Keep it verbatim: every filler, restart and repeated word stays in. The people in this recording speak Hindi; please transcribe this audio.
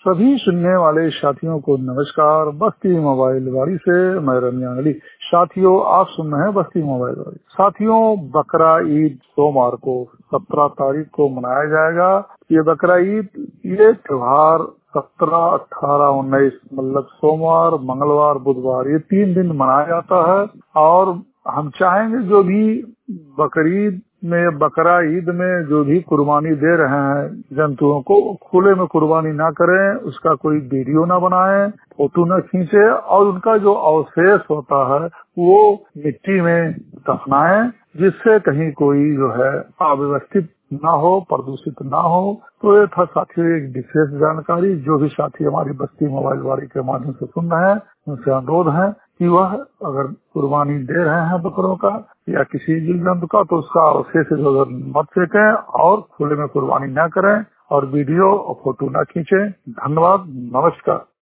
सभी सुनने वाले साथियों को नमस्कार। बस्ती मोबाइल वाड़ी से मैं रमिया अली। साथियों, आप सुन रहे हैं बस्ती मोबाइल वाड़ी। साथियों, बकरा ईद सोमवार को सत्रह तारीख को मनाया जाएगा। ये बकरा ईद ये त्योहार सत्रह, अठारह, उन्नीस मतलब सोमवार, मंगलवार, बुधवार ये तीन दिन मनाया जाता है। और हम चाहेंगे जो भी बकरीद में बकरा ईद में जो भी कुर्बानी दे रहे हैं जंतुओं को, खुले में कुर्बानी ना करें, उसका कोई वीडियो ना बनाएं, फोटो न खींचे और उनका जो अवशेष होता है वो मिट्टी में दफनाएं, जिससे कहीं कोई जो है अव्यवस्थित ना हो, प्रदूषित ना हो। तो ये था साथियों एक विशेष जानकारी। जो भी साथी हमारी बस्ती मोबाइल वाड़ी के माध्यम से सुन रहे हैं, उनसे अनुरोध है कि वह अगर कुर्बानी दे रहे हैं बकरों का या किसी जीव जंतु का, तो उसका अवशेष मत फेंकें और खुले में कुर्बानी न करें और वीडियो और फोटो न खींचें। धन्यवाद, नमस्कार।